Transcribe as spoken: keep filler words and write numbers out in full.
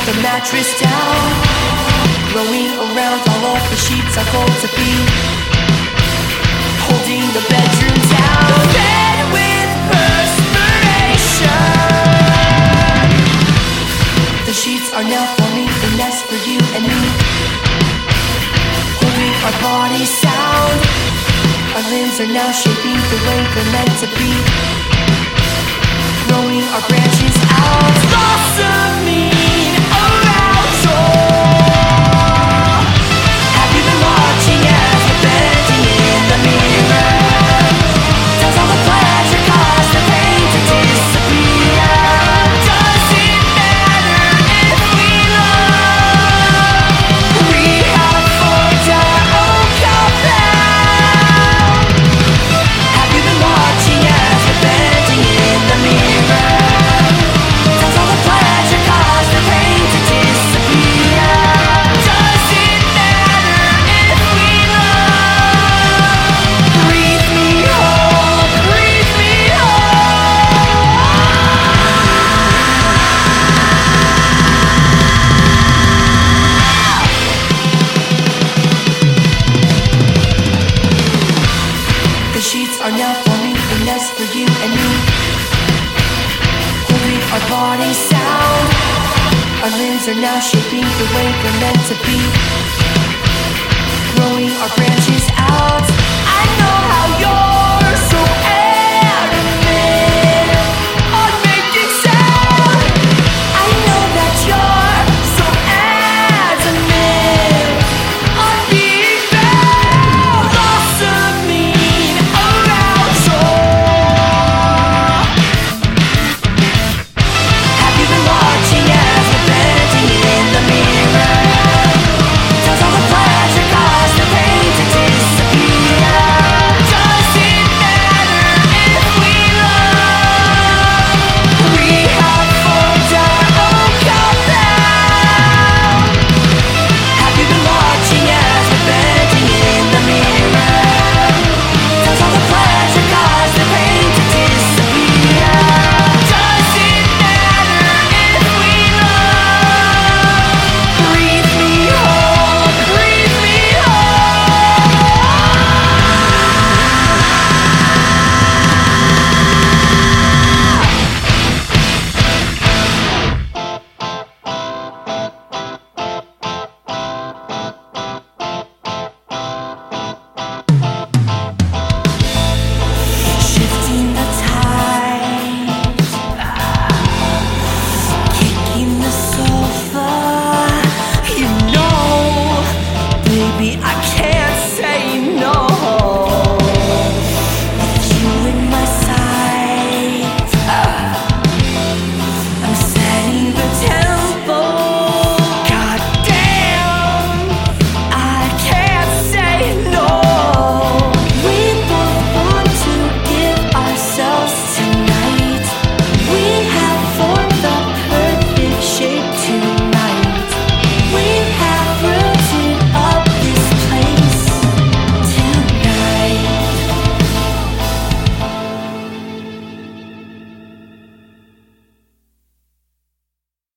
the mattress down, growing around all of the sheets are going to be holding the bedroom down. The bed with perspiration. The sheets are now forming a nest for you and me, holding our bodies sound. Our limbs are now shaping the way we're meant to be, growing our branches out, blossoming around shore. Have you been watching as we're bending in the mirror? Does all the pleasure cause the pain to disappear? Does it matter if we love? We have forged our own compound. Have you been watching as we're bending in the mirror? Does all the pleasure cause the pain to disappear? Does it matter if we love? Breathe me whole, breathe me whole. The sheets are now forming a nest for you and me, holding our bodies sound. Our limbs are now shaping the way we're meant to be, growing our branches out. I know how you're